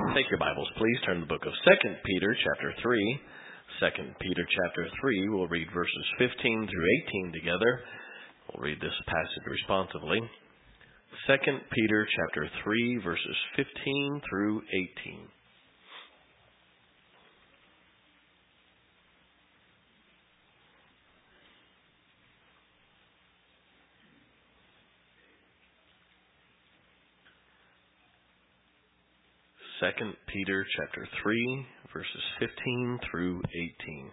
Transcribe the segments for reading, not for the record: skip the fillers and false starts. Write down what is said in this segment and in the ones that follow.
Take your Bibles, please. Turn to the book of 2 Peter, chapter 3. 2 Peter, chapter 3. We'll read verses 15 through 18 together. We'll read this passage responsively. 2 Peter, chapter 3, verses 15 through 18. Second Peter chapter 3, verses 15 through 18.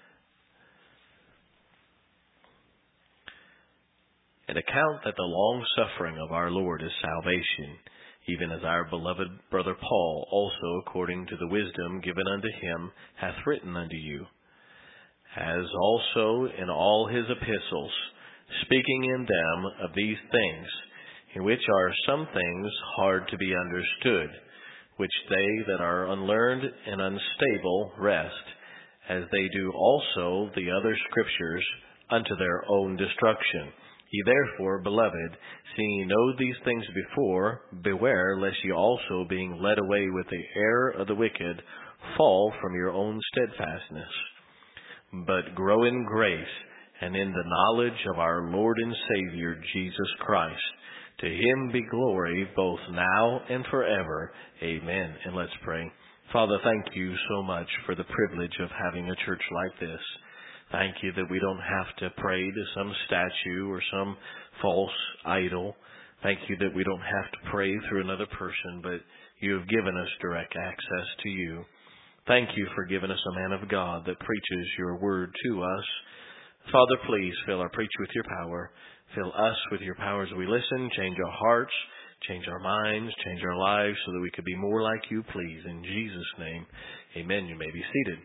And account that the long suffering of our Lord is salvation, even as our beloved brother Paul also, according to the wisdom given unto him, hath written unto you, as also in all his epistles, speaking in them of these things, in which are some things hard to be understood, which they that are unlearned and unstable wrest, as they do also the other scriptures, unto their own destruction. Ye therefore, beloved, seeing ye know these things before, beware lest ye also, being led away with the error of the wicked, fall from your own steadfastness. But grow in grace and in the knowledge of our Lord and Savior Jesus Christ. To him be glory both now and forever. Amen. And let's pray. Father, thank you so much for the privilege of having a church like this. Thank you that we don't have to pray to some statue or some false idol. Thank you that we don't have to pray through another person, but you have given us direct access to you. Thank you for giving us a man of God that preaches your word to us. Father, please fill our preacher with your power. Fill us with your power as we listen. Change our hearts, change our minds, change our lives so that we could be more like you, please. In Jesus' name, amen. You may be seated.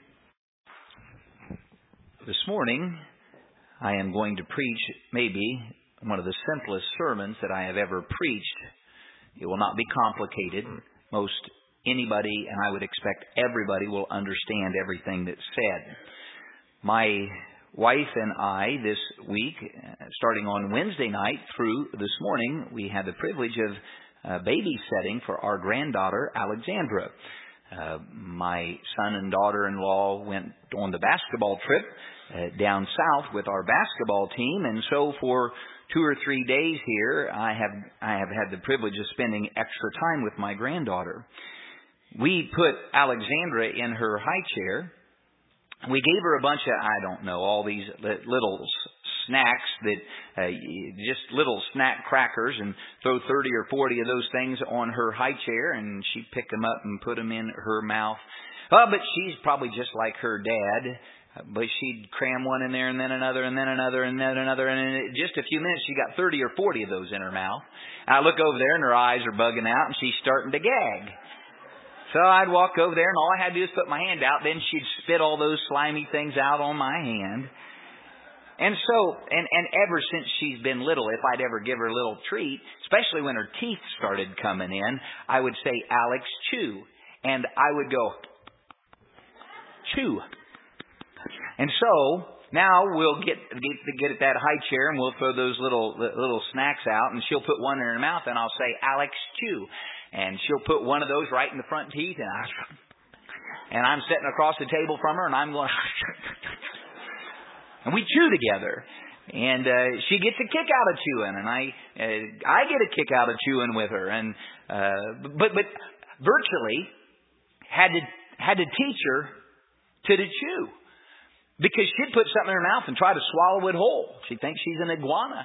This morning, I am going to preach maybe one of the simplest sermons that I have ever preached. It will not be complicated. Most anybody, and I would expect everybody, will understand everything that's said. My wife and I, this week, starting on Wednesday night through this morning, we had the privilege of babysitting for our granddaughter, Alexandra. My son and daughter-in-law went on the basketball trip down south with our basketball team, and so for 2 or 3 days here, I have had the privilege of spending extra time with my granddaughter. We put Alexandra in her high chair. We gave her a bunch of, all these little snacks that, just little snack crackers, and throw 30 or 40 of those things on her high chair, and she'd pick them up and put them in her mouth. But she's probably just like her dad, but she'd cram one in there and then another and then another and then another, and in just a few minutes she got 30 or 40 of those in her mouth. I look over there and her eyes are bugging out and she's starting to gag. So I'd walk over there, and all I had to do is put my hand out. Then she'd spit all those slimy things out on my hand. And so, and ever since she's been little, if I'd ever give her a little treat, especially when her teeth started coming in, I would say, Alex, chew. And I would go, chew. And so, now we'll get at that high chair, and we'll throw those little snacks out, and she'll put one in her mouth, and I'll say, Alex, chew. And she'll put one of those right in the front teeth, and I'm sitting across the table from her, and I'm going, and we chew together. And she gets a kick out of chewing, and I get a kick out of chewing with her. And but virtually had to teach her to chew, because she'd put something in her mouth and try to swallow it whole. She thinks she's an iguana.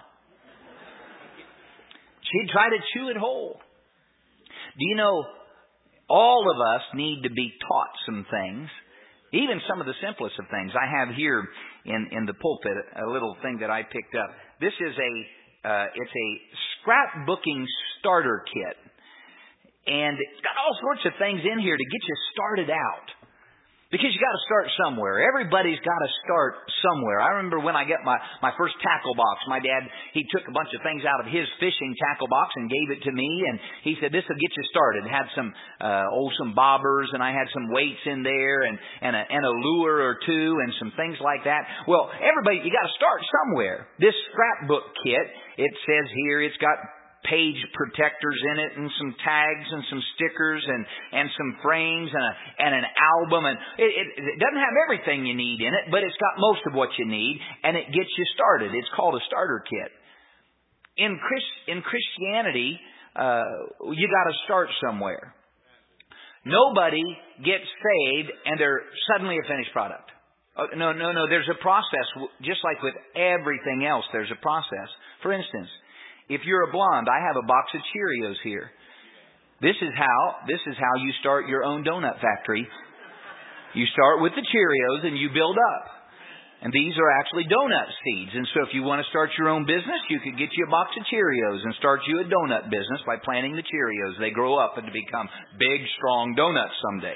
She'd try to chew it whole. Do you know, all of us need to be taught some things, even some of the simplest of things. I have here in the pulpit a little thing that I picked up. This is it's a scrapbooking starter kit, and it's got all sorts of things in here to get you started out. Because you got to start somewhere. Everybody's got to start somewhere. I remember when I got my first tackle box, my dad, he took a bunch of things out of his fishing tackle box and gave it to me. And he said, this will get you started. It had some bobbers, and I had some weights in there, and a lure or two, and some things like that. Well, everybody, you got to start somewhere. This scrapbook kit, it says here, it's got page protectors in it, and some tags and some stickers and some frames and an album. And it doesn't have everything you need in it, but it's got most of what you need, and it gets you started. It's called a starter kit. In Christianity, you got to start somewhere. Nobody gets saved and they're suddenly a finished product. No. There's a process. Just like with everything else, there's a process. For instance, if you're a blonde, I have a box of Cheerios here. This is how you start your own donut factory. You start with the Cheerios and you build up. And these are actually donut seeds. And so if you want to start your own business, you could get you a box of Cheerios and start you a donut business by planting the Cheerios. They grow up and become big, strong donuts someday.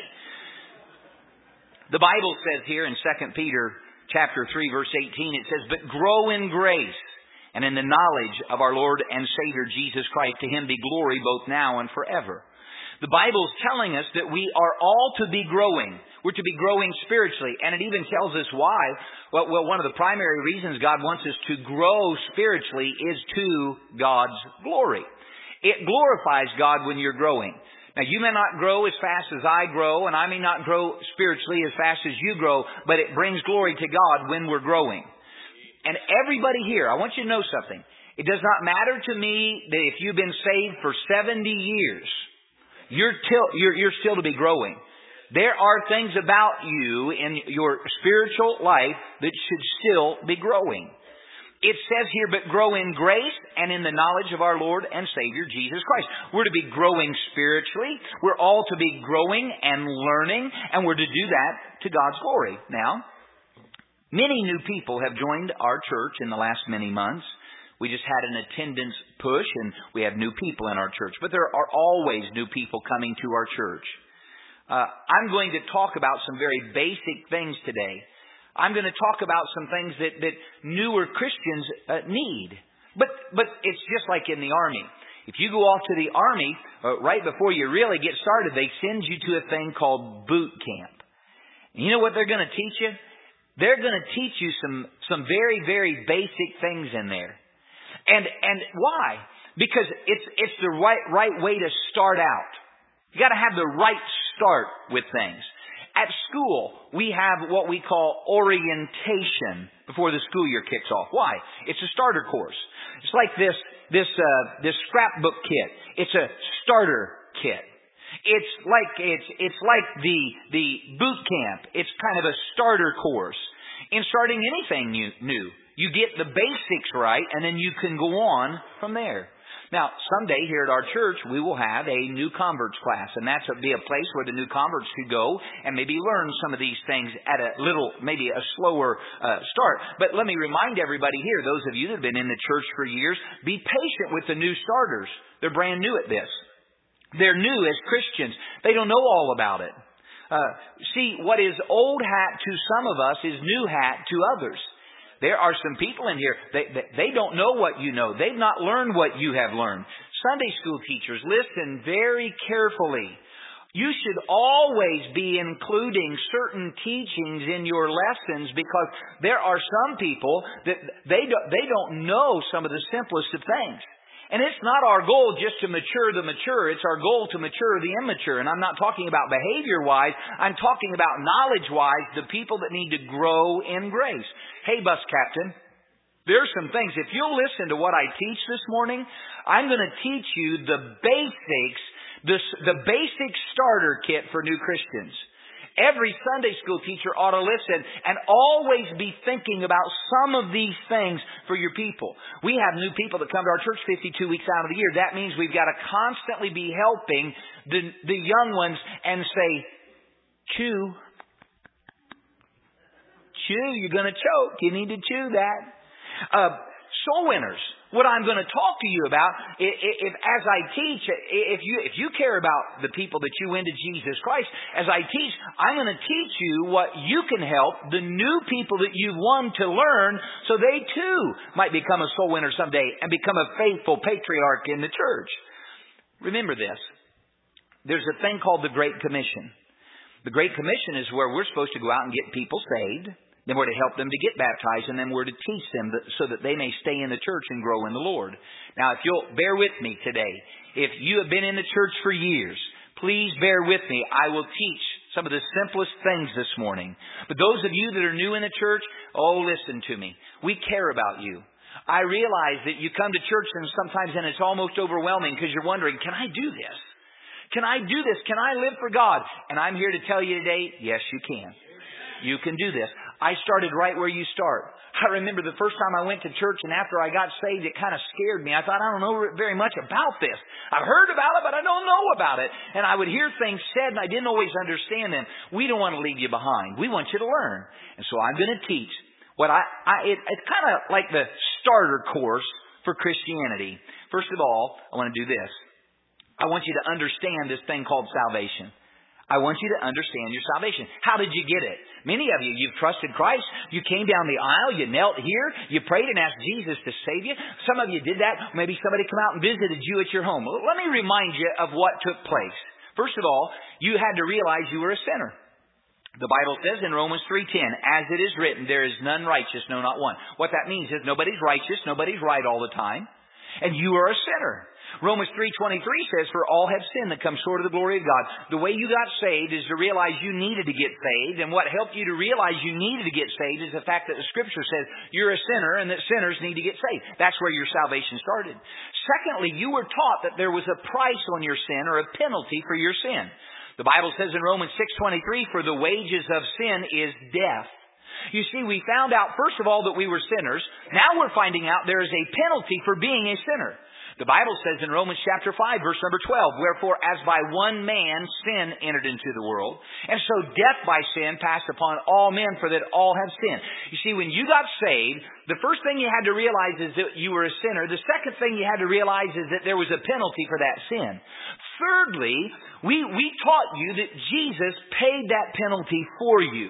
The Bible says here in 2 Peter chapter 3, verse 18, it says, "But grow in grace and in the knowledge of our Lord and Savior Jesus Christ. To Him be glory both now and forever." The Bible is telling us that we are all to be growing. We're to be growing spiritually. And it even tells us why. Well, one of the primary reasons God wants us to grow spiritually is to God's glory. It glorifies God when you're growing. Now, you may not grow as fast as I grow, and I may not grow spiritually as fast as you grow, but it brings glory to God when we're growing. And everybody here, I want you to know something. It does not matter to me that if you've been saved for 70 years, you're still to be growing. There are things about you in your spiritual life that should still be growing. It says here, "But grow in grace and in the knowledge of our Lord and Savior Jesus Christ." We're to be growing spiritually. We're all to be growing and learning, and we're to do that to God's glory. Now, many new people have joined our church in the last many months. We just had an attendance push, and we have new people in our church. But there are always new people coming to our church. I'm going to talk about some very basic things today. I'm going to talk about some things that newer Christians need. But it's just like in the Army. If you go off to the Army, right before you really get started, they send you to a thing called boot camp. And you know what they're going to teach you? They're going to teach you some very, very basic things in there. And why? Because it's the right way to start out. You got to have the right start with things. At school, we have what we call orientation before the school year kicks off. Why? It's a starter course. It's like this scrapbook kit. It's a starter kit. It's like the boot camp. It's kind of a starter course. In starting anything new, you get the basics right, and then you can go on from there. Now, someday here at our church, we will have a new converts class, and that's be a place where the new converts could go and maybe learn some of these things at maybe a slower start. But let me remind everybody here, those of you that have been in the church for years, be patient with the new starters. They're brand new at this. They're new as Christians. They don't know all about it. See, what is old hat to some of us is new hat to others. There are some people in here, they don't know what you know. They've not learned what you have learned. Sunday school teachers, listen very carefully. You should always be including certain teachings in your lessons, because there are some people that they don't know some of the simplest of things. And it's not our goal just to mature the mature. It's our goal to mature the immature. And I'm not talking about behavior-wise. I'm talking about knowledge-wise, the people that need to grow in grace. Hey, bus captain, there's some things. If you'll listen to what I teach this morning, I'm going to teach you the basics, the basic starter kit for new Christians. Every Sunday school teacher ought to listen and always be thinking about some of these things for your people. We have new people that come to our church 52 weeks out of the year. That means we've got to constantly be helping the young ones and say, chew. Chew, you're going to choke. You need to chew that. Soul winners. What I'm going to talk to you about, as I teach, if you care about the people that you win to Jesus Christ, as I teach, I'm going to teach you what you can help the new people that you've won to learn, so they too might become a soul winner someday and become a faithful patriarch in the church. Remember this. There's a thing called the Great Commission. The Great Commission is where we're supposed to go out and get people saved, Then we're to help them to get baptized, and then we're to teach them so that they may stay in the church and grow in the Lord. Now, if you'll bear with me today, if you have been in the church for years, please bear with me. I will teach some of the simplest things this morning. But those of you that are new in the church, listen to me. We care about you. I realize that you come to church and sometimes it's almost overwhelming because you're wondering, can I do this? Can I do this? Can I live for God? And I'm here to tell you today, yes, you can. You can do this. I started right where you start. I remember the first time I went to church, and after I got saved, it kind of scared me. I thought, I don't know very much about this. I've heard about it, but I don't know about it. And I would hear things said, and I didn't always understand them. We don't want to leave you behind. We want you to learn. And so I'm going to teach what it's kind of like the starter course for Christianity. First of all, I want to do this. I want you to understand this thing called salvation. I want you to understand your salvation. How did you get it? Many of you, you've trusted Christ. You came down the aisle. You knelt here. You prayed and asked Jesus to save you. Some of you did that. Maybe somebody come out and visited you at your home. Let me remind you of what took place. First of all, you had to realize you were a sinner. The Bible says in Romans 3:10, as it is written, there is none righteous, no, not one. What that means is nobody's righteous, nobody's right all the time, and you are a sinner. Romans 3:23 says, for all have sinned that come short of the glory of God. The way you got saved is to realize you needed to get saved, and what helped you to realize you needed to get saved is the fact that the Scripture says you're a sinner and that sinners need to get saved. That's where your salvation started. Secondly, you were taught that there was a price on your sin or a penalty for your sin. The Bible says in Romans 6:23, for the wages of sin is death. You see, we found out, first of all, that we were sinners. Now we're finding out there is a penalty for being a sinner. The Bible says in Romans chapter 5, verse number 12, wherefore as by one man sin entered into the world, and so death by sin passed upon all men, for that all have sinned. You see, when you got saved, the first thing you had to realize is that you were a sinner. The second thing you had to realize is that there was a penalty for that sin. Thirdly, we taught you that Jesus paid that penalty for you.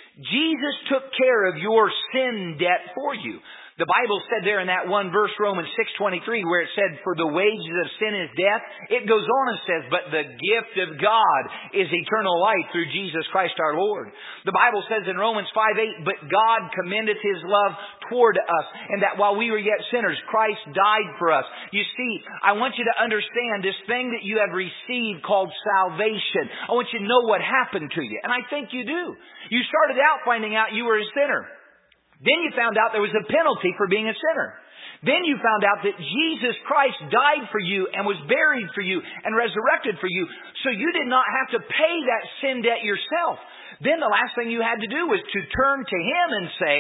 Jesus took care of your sin debt for you. The Bible said there in that one verse, Romans 6:23, where it said, for the wages of sin is death, it goes on and says, but the gift of God is eternal life through Jesus Christ our Lord. The Bible says in Romans 5:8, but God commendeth His love toward us, and that while we were yet sinners, Christ died for us. You see, I want you to understand this thing that you have received called salvation. I want you to know what happened to you. And I think you do. You started out finding out you were a sinner. Then you found out there was a penalty for being a sinner. Then you found out that Jesus Christ died for you and was buried for you and resurrected for you. So you did not have to pay that sin debt yourself. Then the last thing you had to do was to turn to Him and say,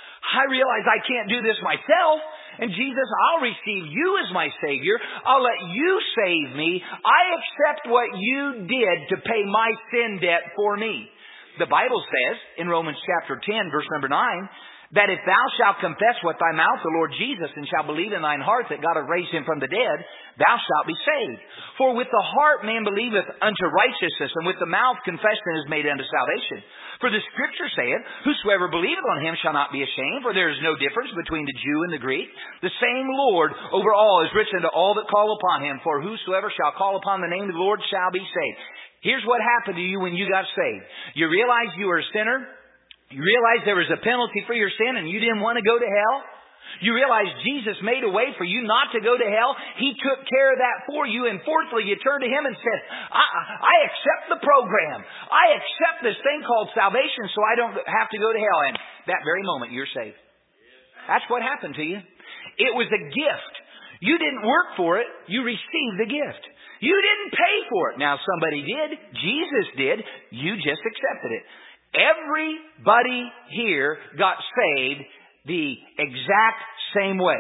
I realize I can't do this myself. And Jesus, I'll receive you as my Savior. I'll let you save me. I accept what you did to pay my sin debt for me. The Bible says in Romans chapter 10, verse number 9, that if thou shalt confess with thy mouth the Lord Jesus, and shalt believe in thine heart that God hath raised Him from the dead, thou shalt be saved. For with the heart man believeth unto righteousness, and with the mouth confession is made unto salvation. For the Scripture saith, whosoever believeth on Him shall not be ashamed, for there is no difference between the Jew and the Greek. The same Lord over all is rich unto all that call upon Him, for whosoever shall call upon the name of the Lord shall be saved. Here's what happened to you when you got saved. You realized you were a sinner. You realized there was a penalty for your sin and you didn't want to go to hell. You realized Jesus made a way for you not to go to hell. He took care of that for you. And fourthly, you turned to Him and said, I accept the program. I accept this thing called salvation so I don't have to go to hell. And that very moment, you're saved. That's what happened to you. It was a gift. You didn't work for it. You received the gift. You didn't pay for it. Now, somebody did. Jesus did. You just accepted it. Everybody here got saved the exact same way.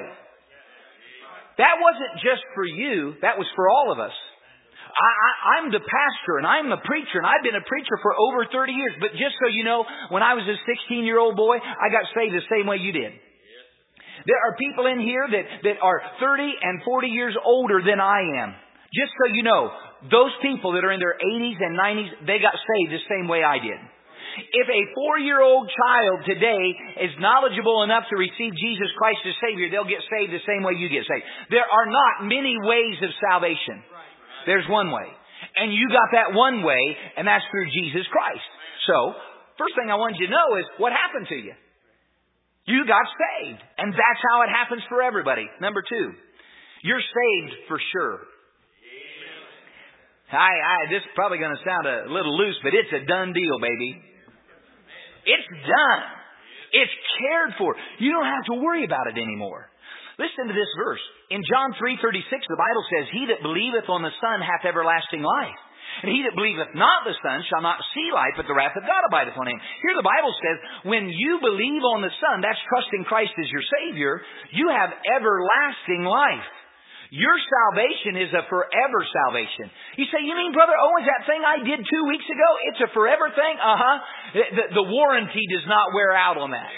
That wasn't just for you. That was for all of us. I'm the pastor and I'm the preacher, and I've been a preacher for over 30 years. But just so you know, when I was a 16-year-old boy, I got saved the same way you did. There are people in here that are 30 and 40 years older than I am. Just so you know, those people that are in their 80s and 90s, they got saved the same way I did. If a 4-year-old child today is knowledgeable enough to receive Jesus Christ as Savior, they'll get saved the same way you get saved. There are not many ways of salvation. There's one way. And you got that one way, and that's through Jesus Christ. So, first thing I want you to know is what happened to you. You got saved. And that's how it happens for everybody. Number 2, you're saved for sure. This is probably going to sound a little loose, but it's a done deal, baby. It's done. It's cared for. You don't have to worry about it anymore. Listen to this verse. In John 3:36, the Bible says, He that believeth on the Son hath everlasting life. And he that believeth not the Son shall not see life, but the wrath of God abideth on him. Here the Bible says, when you believe on the Son, that's trusting Christ as your Savior, you have everlasting life. Your salvation is a forever salvation. You say, you mean, Brother Owens, that thing I did 2 weeks ago, it's a forever thing? The warranty does not wear out on that.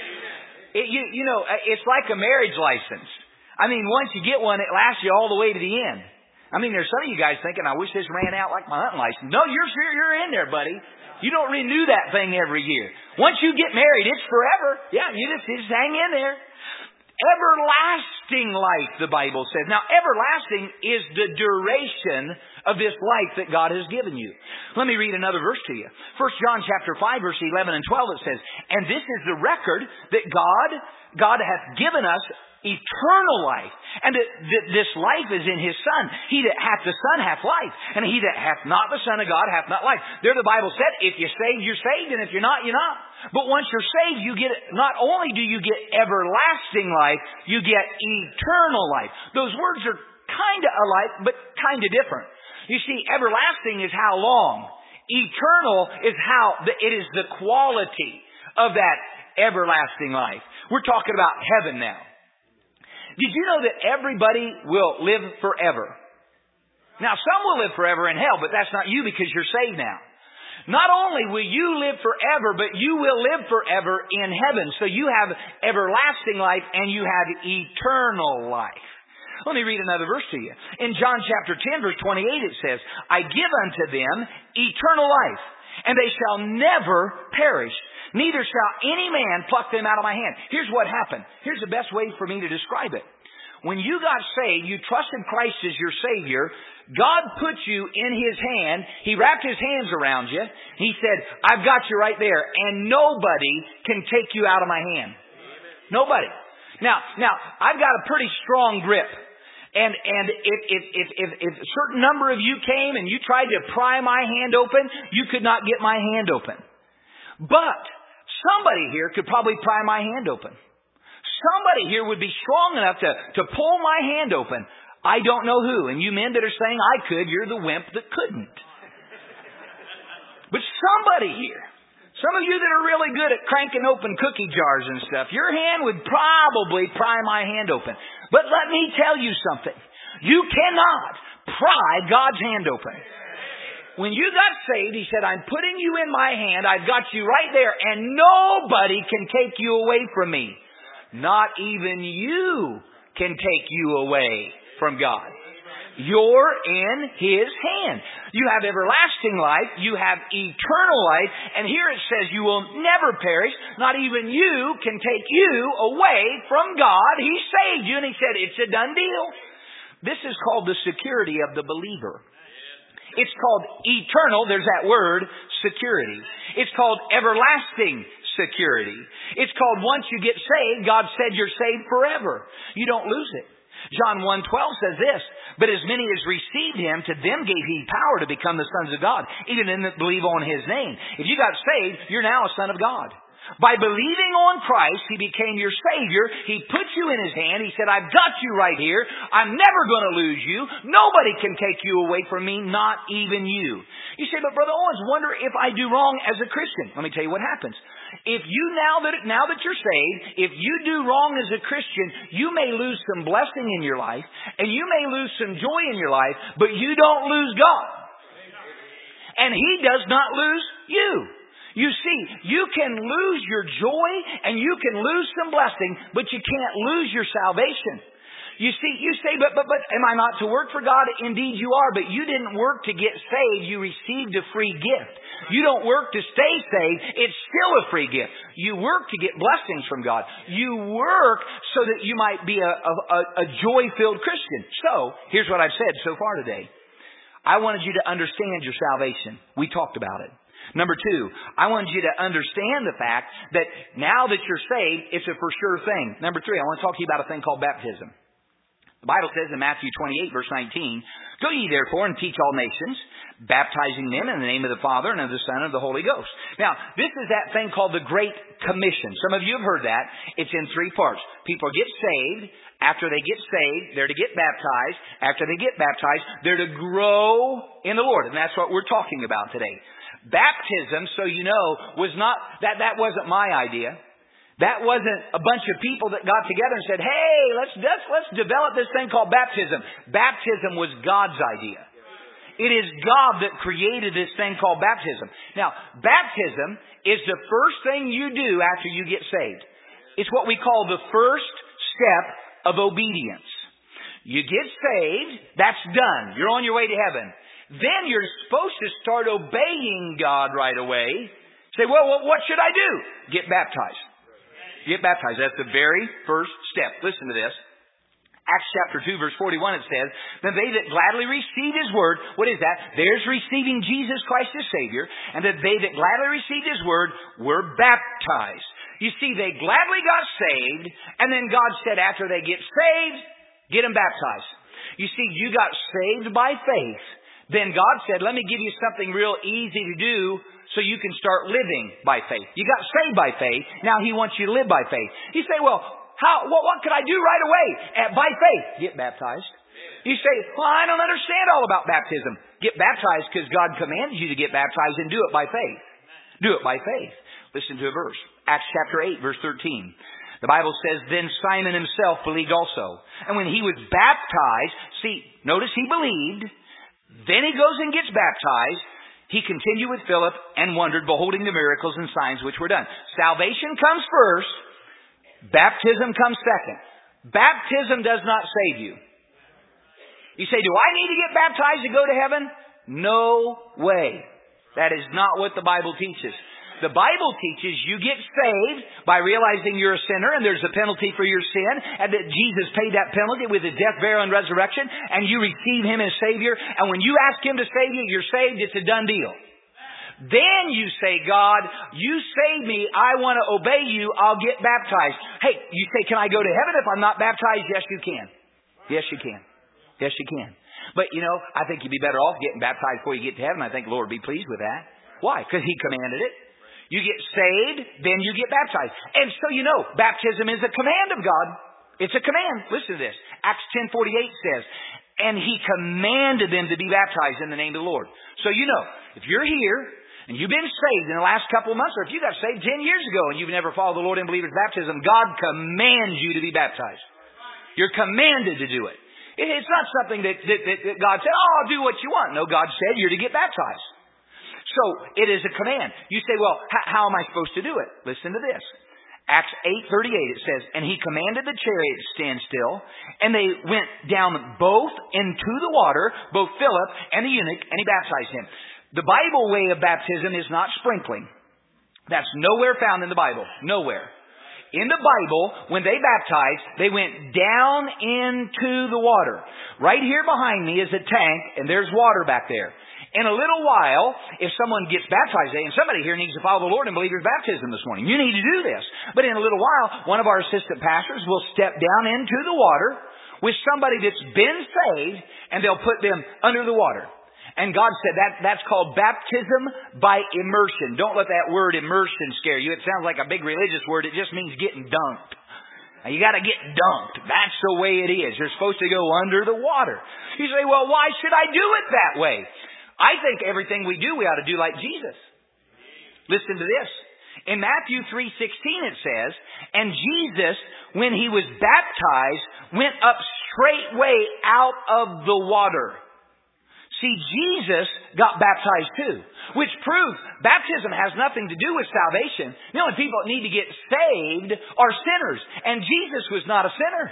It's like a marriage license. I mean, once you get one, it lasts you all the way to the end. I mean, there's some of you guys thinking, I wish this ran out like my hunting license. No, you're in there, buddy. You don't renew that thing every year. Once you get married, it's forever. Yeah, you just hang in there. Everlasting life, the Bible says. Now, everlasting is the duration of this life that God has given you. Let me read another verse to you. 1 John chapter 5, verse 11 and 12, it says, And this is the record that God hath given us eternal life. And this life is in His Son. He that hath the Son hath life. And he that hath not the Son of God hath not life. There the Bible said, if you're saved, you're saved. And if you're not, you're not. But once you're saved, you get, not only do you get everlasting life, you get eternal life. Those words are kind of alike, but kind of different. You see, everlasting is how long. Eternal is it is the quality of that everlasting life. We're talking about heaven now. Did you know that everybody will live forever? Now, some will live forever in hell, but that's not you because you're saved now. Not only will you live forever, but you will live forever in heaven. So you have everlasting life and you have eternal life. Let me read another verse to you. In John chapter 10, verse 28, it says, I give unto them eternal life, and they shall never perish. Neither shall any man pluck them out of my hand. Here's what happened. Here's the best way for me to describe it. When you got saved, you trusted Christ as your Savior. God put you in His hand. He wrapped His hands around you. He said, I've got you right there. And nobody can take you out of my hand. Nobody. Now, I've got a pretty strong grip. And if a certain number of you came and you tried to pry my hand open, you could not get my hand open. But somebody here could probably pry my hand open. Somebody here would be strong enough to pull my hand open. I don't know who. And you men that are saying I could, you're the wimp that couldn't. But somebody here, some of you that are really good at cranking open cookie jars and stuff, your hand would probably pry my hand open. But let me tell you something. You cannot pry God's hand open. When you got saved, He said, I'm putting you in my hand. I've got you right there. And nobody can take you away from me. Not even you can take you away from God. You're in His hand. You have everlasting life. You have eternal life. And here it says you will never perish. Not even you can take you away from God. He saved you. And He said it's a done deal. This is called the security of the believer. It's called eternal. There's that word, security. It's called everlasting security. It's called once you get saved, God said you're saved forever. You don't lose it. John 1:12 says this, but as many as received Him, to them gave He power to become the sons of God, even them that believe on His name. If you got saved, you're now a son of God. By believing on Christ, He became your Savior. He put you in His hand. He said, I've got you right here. I'm never going to lose you. Nobody can take you away from me, not even you. You say, but Brother Owens, wonder if I do wrong as a Christian. Let me tell you what happens. If you, now that you're saved, if you do wrong as a Christian, you may lose some blessing in your life, and you may lose some joy in your life, but you don't lose God. And He does not lose you. You see, you can lose your joy and you can lose some blessing, but you can't lose your salvation. You see, you say, but am I not to work for God? Indeed you are, but you didn't work to get saved. You received a free gift. You don't work to stay saved. It's still a free gift. You work to get blessings from God. You work so that you might be a joy-filled Christian. So, here's what I've said so far today. I wanted you to understand your salvation. We talked about it. Number two, I want you to understand the fact that now that you're saved, it's a for sure thing. Number three, I want to talk to you about a thing called baptism. The Bible says in Matthew 28, verse 19, "Go ye therefore and teach all nations, baptizing them in the name of the Father and of the Son and of the Holy Ghost." Now, this is that thing called the Great Commission. Some of you have heard that. It's in three parts. People get saved. After they get saved, they're to get baptized. After they get baptized, they're to grow in the Lord. And that's what we're talking about today. Baptism, so you know, was not, that wasn't my idea. That wasn't a bunch of people that got together and said, "Hey, let's develop this thing called baptism." Baptism was God's idea. It is God that created this thing called baptism. Now, baptism is the first thing you do after you get saved. It's what we call the first step of obedience. You get saved, that's done. You're on your way to heaven. Then you're supposed to start obeying God right away. Say, well, what should I do? Get baptized. Get baptized. That's the very first step. Listen to this. Acts chapter 2, verse 41, it says, "Then they that gladly received His word," what is that? There's receiving Jesus Christ as Savior. "And that they that gladly received His word were baptized." You see, they gladly got saved, and then God said after they get saved, get them baptized. You see, you got saved by faith. Then God said, "Let me give you something real easy to do so you can start living by faith." You got saved by faith. Now He wants you to live by faith. You say, "Well, what could I do right away?" By faith, get baptized. You say, "Well, I don't understand all about baptism." Get baptized because God commanded you to get baptized, and do it by faith. Do it by faith. Listen to a verse. Acts chapter 8, verse 13. The Bible says, "Then Simon himself believed also. And when he was baptized," see, notice he believed. Then he goes and gets baptized. "He continued with Philip and wondered, beholding the miracles and signs which were done." Salvation comes first. Baptism comes second. Baptism does not save you. You say, "Do I need to get baptized to go to heaven?" No way. That is not what the Bible teaches. The Bible teaches you get saved by realizing you're a sinner and there's a penalty for your sin, and that Jesus paid that penalty with His death, burial, and resurrection, and you receive Him as Savior. And when you ask Him to save you, you're saved. It's a done deal. Then you say, "God, you saved me. I want to obey you. I'll get baptized." Hey, you say, "Can I go to heaven if I'm not baptized?" Yes, you can. Yes, you can. Yes, you can. But, I think you'd be better off getting baptized before you get to heaven. I think the Lord would be pleased with that. Why? Because He commanded it. You get saved, then you get baptized. And so baptism is a command of God. It's a command. Listen to this. Acts 10:48 says, "And He commanded them to be baptized in the name of the Lord." So if you're here and you've been saved in the last couple of months, or if you got saved 10 years ago and you've never followed the Lord in believer's baptism, God commands you to be baptized. You're commanded to do it. It's not something that God said, "Oh, I'll do what you want." No, God said you're to get baptized. So it is a command. You say, "Well, how am I supposed to do it?" Listen to this. Acts 8:38, it says, "And He commanded the chariot to stand still, and they went down both into the water, both Philip and the eunuch, and He baptized him." The Bible way of baptism is not sprinkling. That's nowhere found in the Bible. Nowhere. In the Bible, when they baptized, they went down into the water. Right here behind me is a tank, and there's water back there. In a little while, if someone gets baptized, and somebody here needs to follow the Lord in believer's baptism this morning, you need to do this. But in a little while, one of our assistant pastors will step down into the water with somebody that's been saved, and they'll put them under the water. And God said that's called baptism by immersion. Don't let that word immersion scare you. It sounds like a big religious word. It just means getting dunked. Now, you got to get dunked. That's the way it is. You're supposed to go under the water. You say, "Well, why should I do it that way?" I think everything we do, we ought to do like Jesus. Listen to this. In Matthew 3:16 it says, "And Jesus, when He was baptized, went up straightway out of the water." See, Jesus got baptized too, which proves baptism has nothing to do with salvation. The only people that need to get saved are sinners, and Jesus was not a sinner.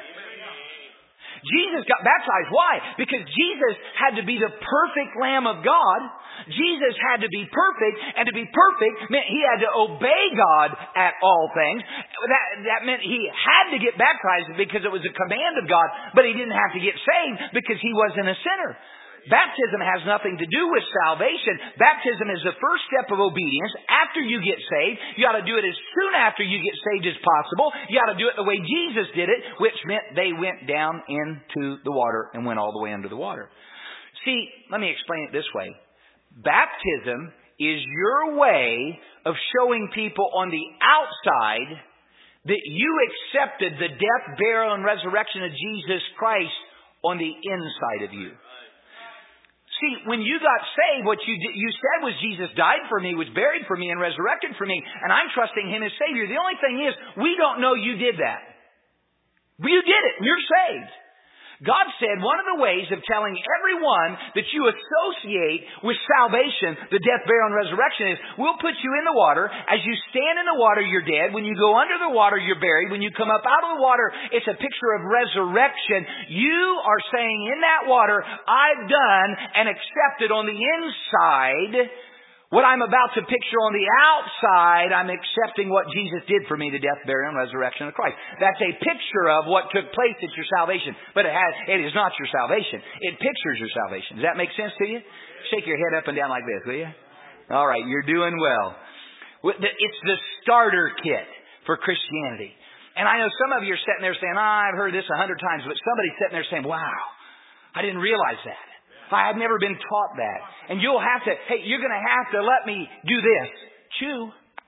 Jesus got baptized. Why? Because Jesus had to be the perfect Lamb of God. Jesus had to be perfect, and to be perfect meant He had to obey God at all things. That meant He had to get baptized because it was a command of God, but He didn't have to get saved because He wasn't a sinner. Baptism has nothing to do with salvation. Baptism is the first step of obedience. After you get saved, you ought to do it as soon after you get saved as possible. You ought to do it the way Jesus did it, which meant they went down into the water and went all the way under the water. See, let me explain it this way. Baptism is your way of showing people on the outside that you accepted the death, burial, and resurrection of Jesus Christ on the inside of you. See, when you got saved, what you said was Jesus died for me, was buried for me, and resurrected for me, and I'm trusting Him as Savior. The only thing is, we don't know you did that. You did it. You're saved. God said one of the ways of telling everyone that you associate with salvation, the death, burial, and resurrection is, we'll put you in the water. As you stand in the water, you're dead. When you go under the water, you're buried. When you come up out of the water, it's a picture of resurrection. You are saying in that water, I've done and accepted on the inside what I'm about to picture on the outside. I'm accepting what Jesus did for me, the death, burial, and resurrection of Christ. That's a picture of what took place at your salvation. But it is not your salvation. It pictures your salvation. Does that make sense to you? Shake your head up and down like this, will you? All right, you're doing well. It's the starter kit for Christianity. And I know some of you are sitting there saying, I've heard this 100 times. But somebody's sitting there saying, wow, I didn't realize that. I have never been taught that. And you're going to have to let me do this. Chew.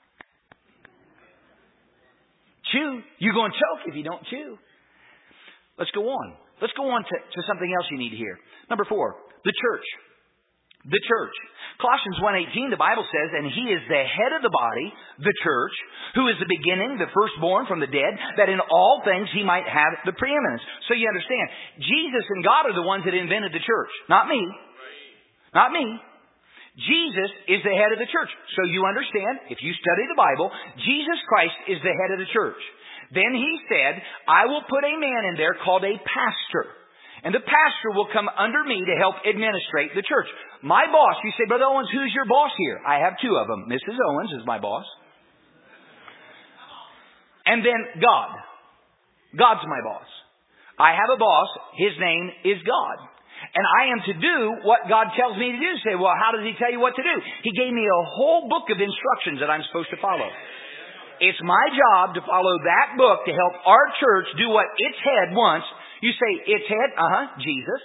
Chew. You're going to choke if you don't chew. Let's go on. Let's go on to something else you need to hear. Number 4, the church. The church. Colossians 1:18, the Bible says, and He is the head of the body, the church, who is the beginning, the firstborn from the dead, that in all things He might have the preeminence. So you understand, Jesus and God are the ones that invented the church. Not me. Not me. Jesus is the head of the church. So you understand, if you study the Bible, Jesus Christ is the head of the church. Then He said, I will put a man in there called a pastor. And the pastor will come under me to help administrate the church. My boss, you say, Brother Owens, who's your boss here? I have 2 of them. Mrs. Owens is my boss. And then God. God's my boss. I have a boss. His name is God. And I am to do what God tells me to do. You say, well, how does He tell you what to do? He gave me a whole book of instructions that I'm supposed to follow. It's my job to follow that book to help our church do what its head wants. You say, its head? Jesus.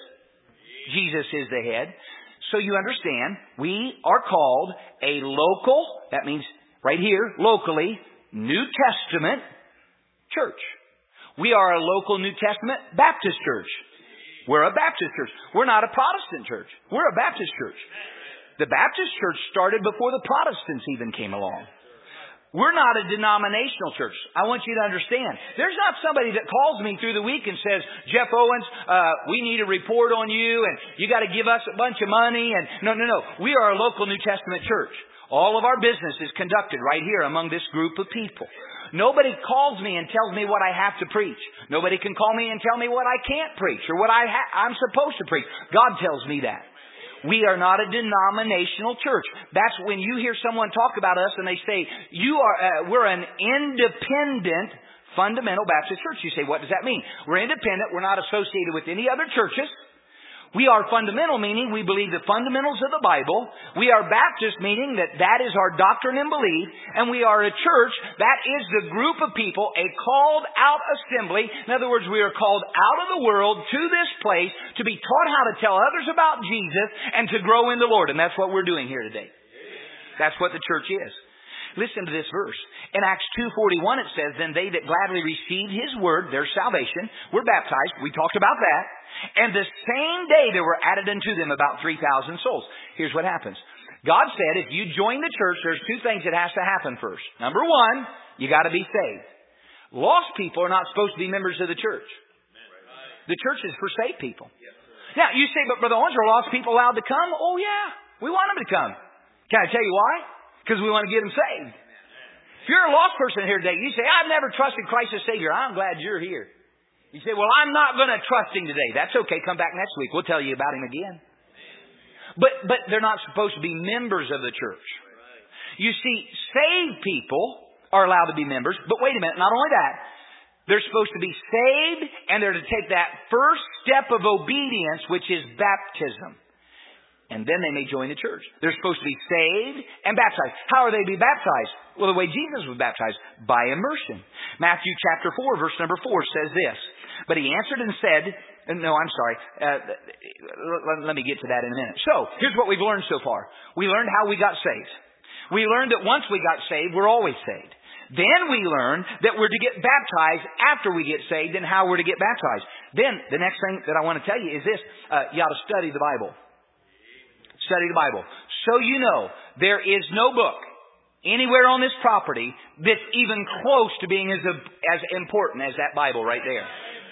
Jesus is the head. So you understand, we are called a local, that means right here, locally, New Testament church. We are a local New Testament Baptist church. We're a Baptist church. We're not a Protestant church. We're a Baptist church. The Baptist church started before the Protestants even came along. We're not a denominational church. I want you to understand. There's not somebody that calls me through the week and says, Jeff Owens, we need a report on you and you got to give us a bunch of money. And no. We are a local New Testament church. All of our business is conducted right here among this group of people. Nobody calls me and tells me what I have to preach. Nobody can call me and tell me what I can't preach or what I'm supposed to preach. God tells me that. We are not a denominational church. That's when you hear someone talk about us and they say, we're an independent fundamental Baptist church. You say, what does that mean? We're independent. We're not associated with any other churches. We are fundamental, meaning we believe the fundamentals of the Bible. We are Baptist, meaning that is our doctrine and belief. And we are a church, that is the group of people, a called out assembly. In other words, we are called out of the world to this place to be taught how to tell others about Jesus and to grow in the Lord. And that's what we're doing here today. That's what the church is. Listen to this verse. In Acts 2:41 it says, then they that gladly received His word, their salvation, were baptized. We talked about that. And the same day there were added unto them about 3,000 souls. Here's what happens. God said, if you join the church, there's 2 things that has to happen first. Number 1, you got to be saved. Lost people are not supposed to be members of the church. The church is for saved people. Now, you say, but Brother Owens, are lost people allowed to come? Oh, yeah. We want them to come. Can I tell you why? Because we want to get them saved. If you're a lost person here today, you say, I've never trusted Christ as Savior. I'm glad you're here. You say, well, I'm not going to trust Him today. That's okay. Come back next week. We'll tell you about Him again. But they're not supposed to be members of the church. You see, saved people are allowed to be members. But wait a minute. Not only that, they're supposed to be saved and they're to take that first step of obedience, which is baptism. and then they may join the church. They're supposed to be saved and baptized. How are they to be baptized? Well, the way Jesus was baptized, by immersion. Matthew chapter 4, verse number 4 says this. But he answered and said, no, I'm sorry. Let me get to that in a minute. So, here's what we've learned so far. We learned how we got saved. We learned that once we got saved, we're always saved. Then we learn that we're to get baptized after we get saved and how we're to get baptized. Then, the next thing that I want to tell you is this. You ought to study the Bible. Study the Bible. So you know, there is no book anywhere on this property that's even close to being as important as that Bible right there.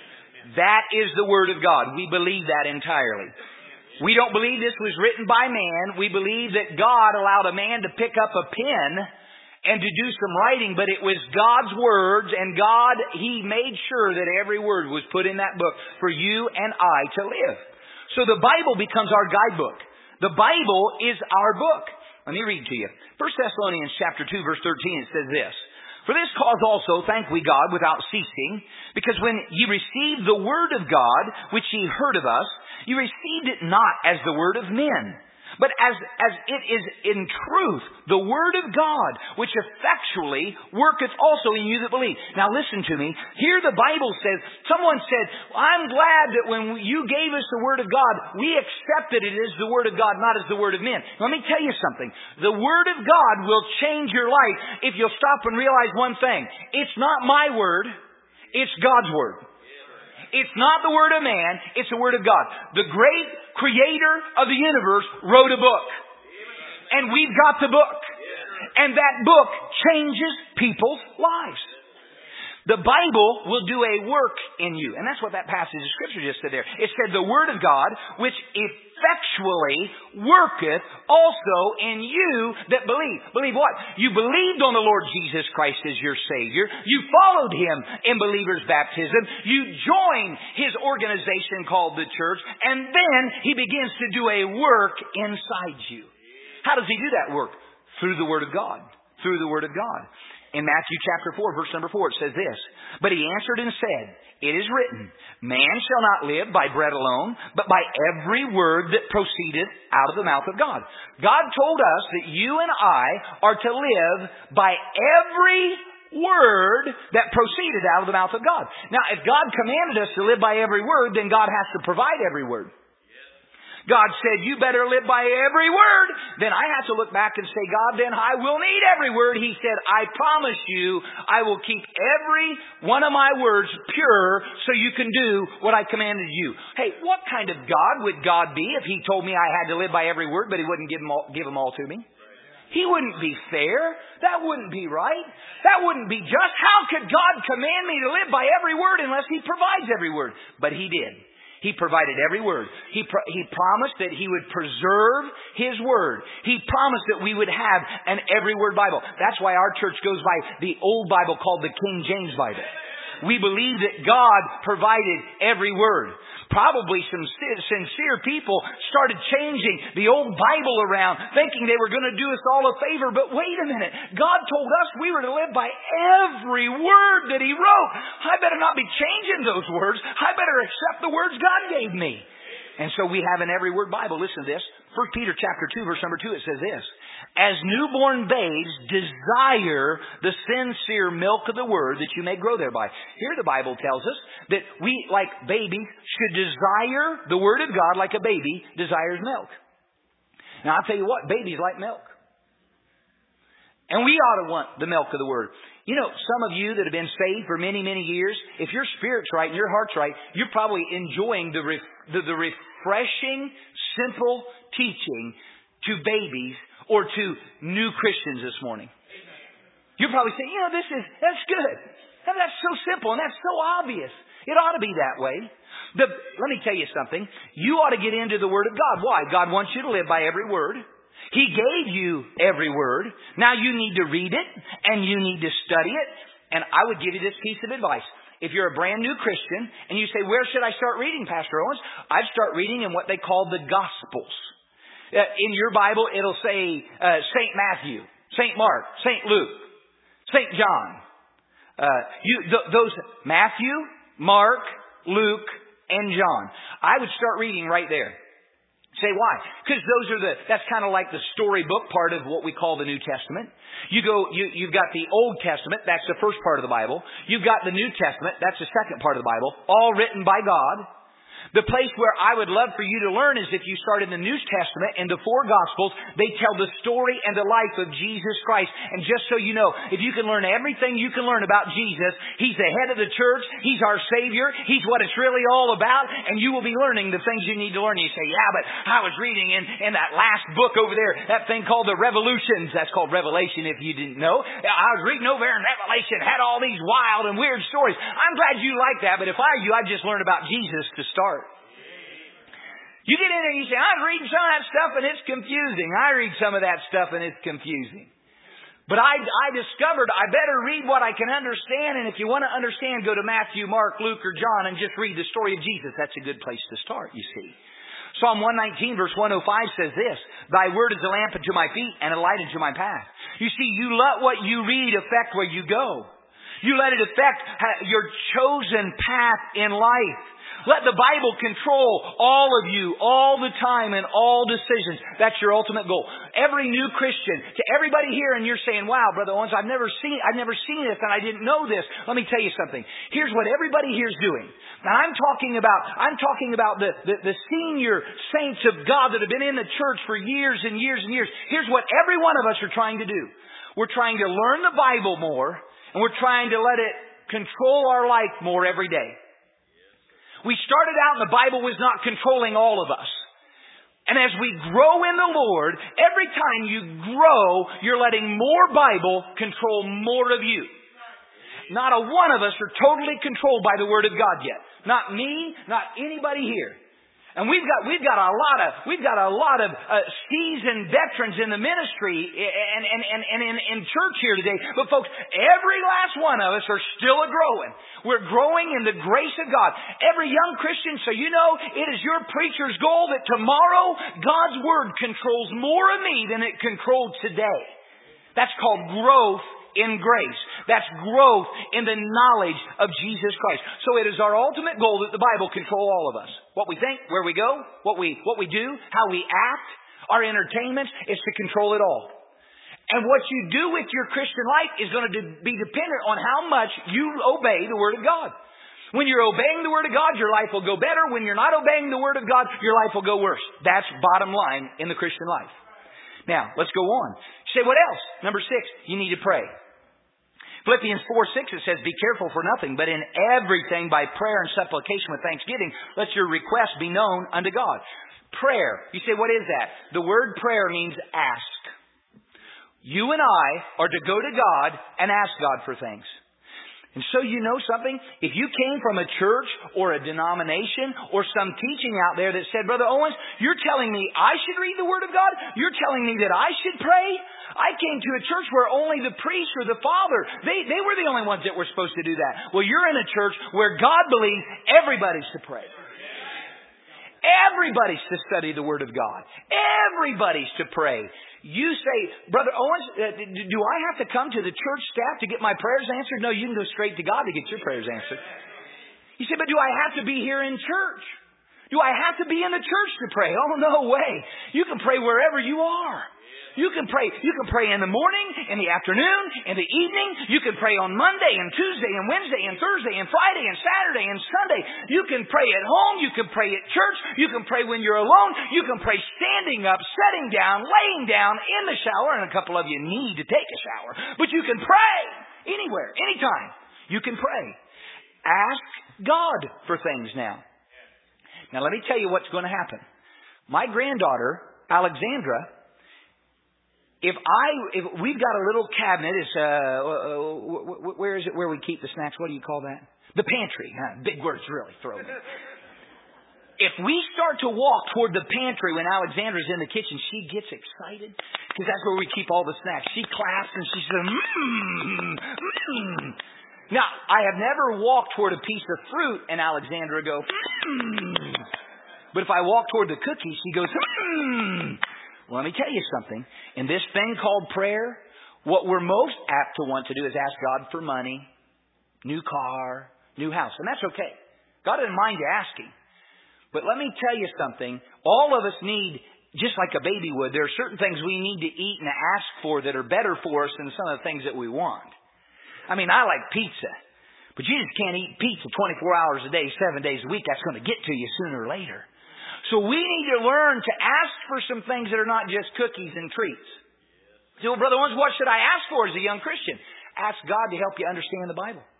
That is the Word of God. We believe that entirely. We don't believe this was written by man. We believe that God allowed a man to pick up a pen and to do some writing, but it was God's words, and God, He made sure that every word was put in that book for you and I to live. So the Bible becomes our guidebook. The Bible is our book. Let me read to you. 1 Thessalonians chapter 2, verse 13, it says this. For this cause also thank we God without ceasing, because when ye received the word of God, which ye heard of us, ye received it not as the word of men, but as it is in truth, the word of God, which effectually worketh also in you that believe. Now listen to me. Here the Bible says, someone said, I'm glad that when you gave us the word of God, we accepted it as the word of God, not as the word of men. Let me tell you something. The word of God will change your life if you'll stop and realize one thing. It's not my word. It's God's word. It's not the word of man. It's the word of God. The great creator of the universe wrote a book. And we've got the book. And that book changes people's lives. The Bible will do a work in you. And that's what that passage of Scripture just said there. It said the Word of God, which effectually worketh also in you that believe. Believe what? You believed on the Lord Jesus Christ as your Savior. You followed Him in believer's baptism. You joined His organization called the church. And then He begins to do a work inside you. How does He do that work? Through the Word of God. Through the Word of God. In Matthew chapter 4, verse number 4, it says this. But He answered and said, It is written, Man shall not live by bread alone, but by every word that proceedeth out of the mouth of God. God told us that you and I are to live by every word that proceeded out of the mouth of God. Now, if God commanded us to live by every word, then God has to provide every word. God said, you better live by every word. Then I have to look back and say, God, then I will need every word. He said, I promise you, I will keep every one of my words pure so you can do what I commanded you. Hey, what kind of God would God be if He told me I had to live by every word, but He wouldn't give them all to me? He wouldn't be fair. That wouldn't be right. That wouldn't be just. How could God command me to live by every word unless He provides every word? But He did. He provided every word. He promised that He would preserve His word. He promised that we would have an every word Bible. That's why our church goes by the old Bible called the King James Bible. We believe that God provided every word. Probably some sincere people started changing the old Bible around, thinking they were going to do us all a favor. But wait a minute. God told us we were to live by every word that He wrote. I better not be changing those words. I better accept the words God gave me. And so we have an every word Bible. Listen to this. 1 Peter chapter 2, verse number 2, it says this. As newborn babes desire the sincere milk of the word that you may grow thereby. Here the Bible tells us that we, like babies, should desire the word of God like a baby desires milk. Now I'll tell you what, babies like milk. And we ought to want the milk of the word. You know, some of you that have been saved for many, many years, if your spirit's right and your heart's right, you're probably enjoying the refreshing, simple teaching to babies or to new Christians this morning. You're probably saying, that's good. That's so simple and that's so obvious. It ought to be that way. Let me tell you something. You ought to get into the Word of God. Why? God wants you to live by every word. He gave you every word. Now you need to read it and you need to study it. And I would give you this piece of advice. If you're a brand new Christian and you say, where should I start reading, Pastor Owens? I'd start reading in what they call the Gospels. In your Bible, it'll say St. Matthew, St. Mark, St. Luke, St. John. Those Matthew, Mark, Luke, and John. I would start reading right there. Say why? Because that's kind of like the storybook part of what we call the New Testament. You've got the Old Testament, that's the first part of the Bible. You've got the New Testament, that's the second part of the Bible, all written by God. The place where I would love for you to learn is if you start in the New Testament, in the four Gospels, they tell the story and the life of Jesus Christ. And just so you know, if you can learn everything you can learn about Jesus, He's the head of the church, He's our Savior, He's what it's really all about, and you will be learning the things you need to learn. You say, yeah, but I was reading in that last book over there, that thing called the Revolutions. That's called Revelation if you didn't know. I was reading over there in Revelation, had all these wild and weird stories. I'm glad you like that, but if I were you, I'd just learn about Jesus to start. You get in there and you say, I'm reading some of that stuff and it's confusing. I read some of that stuff and it's confusing. But I discovered I better read what I can understand. And if you want to understand, go to Matthew, Mark, Luke, or John and just read the story of Jesus. That's a good place to start, you see. Psalm 119 verse 105 says this, Thy word is a lamp unto my feet and a light unto my path. You see, you let what you read affect where you go. You let it affect your chosen path in life. Let the Bible control all of you, all the time, and all decisions. That's your ultimate goal. Every new Christian, to everybody here, and you're saying, wow, Brother Owens, I've never seen this, and I didn't know this. Let me tell you something. Here's what everybody here is doing. Now, I'm talking about the senior saints of God that have been in the church for years and years and years. Here's what every one of us are trying to do. We're trying to learn the Bible more, and we're trying to let it control our life more every day. We started out and the Bible was not controlling all of us. And as we grow in the Lord, every time you grow, you're letting more Bible control more of you. Not a one of us are totally controlled by the Word of God yet. Not me, not anybody here. And we've got a lot of seasoned veterans in the ministry and in church here today. But folks, every last one of us are still growing. We're growing in the grace of God. Every young Christian, so you know, it is your preacher's goal that tomorrow God's Word controls more of me than it controlled today. That's called growth in grace. That's growth in the knowledge of Jesus Christ. So it is our ultimate goal that the Bible control all of us. What we think, where we go, what we do, how we act, our entertainment is to control it all. And what you do with your Christian life is going to be dependent on how much you obey the Word of God. When you're obeying the Word of God, your life will go better. When you're not obeying the Word of God, your life will go worse. That's bottom line in the Christian life. Now, let's go on. You say, what else? Number 6, you need to pray. Philippians 4:6 it says, Be careful for nothing, but in everything by prayer and supplication with thanksgiving, let your requests be known unto God. Prayer. You say, what is that? The word prayer means ask. You and I are to go to God and ask God for things. And so you know something? If you came from a church or a denomination or some teaching out there that said, Brother Owens, you're telling me I should read the Word of God? You're telling me that I should pray? I came to a church where only the priest or the father, they were the only ones that were supposed to do that. Well, you're in a church where God believes everybody's to pray. Everybody's to study the Word of God. Everybody's to pray. You say, Brother Owens, do I have to come to the church staff to get my prayers answered? No, you can go straight to God to get your prayers answered. You say, but do I have to be here in church? Do I have to be in the church to pray? Oh, no way. You can pray wherever you are. You can pray in the morning, in the afternoon, in the evening. You can pray on Monday and Tuesday and Wednesday and Thursday and Friday and Saturday and Sunday. You can pray at home. You can pray at church. You can pray when you're alone. You can pray standing up, sitting down, laying down, in the shower. And a couple of you need to take a shower. But you can pray anywhere, anytime. You can pray. Ask God for things now. Now let me tell you what's going to happen. My granddaughter, Alexandra, if we've got a little cabinet, it's where is it where we keep the snacks? What do you call that? The pantry. Big words really throw me. If we start to walk toward the pantry when Alexandra's in the kitchen, she gets excited because that's where we keep all the snacks. She claps and she says, Now, I have never walked toward a piece of fruit and Alexandra go, But if I walk toward the cookies, she goes, Well, let me tell you something. In this thing called prayer, what we're most apt to want to do is ask God for money, new car, new house. And that's okay. God doesn't mind you asking. But let me tell you something. All of us need, just like a baby would, there are certain things we need to eat and ask for that are better for us than some of the things that we want. I mean, I like pizza. But you just can't eat pizza 24 hours a day, 7 days a week. That's going to get to you sooner or later. So we need to learn to ask for some things that are not just cookies and treats. So, Brother Owens, what should I ask for as a young Christian? Ask God to help you understand the Bible.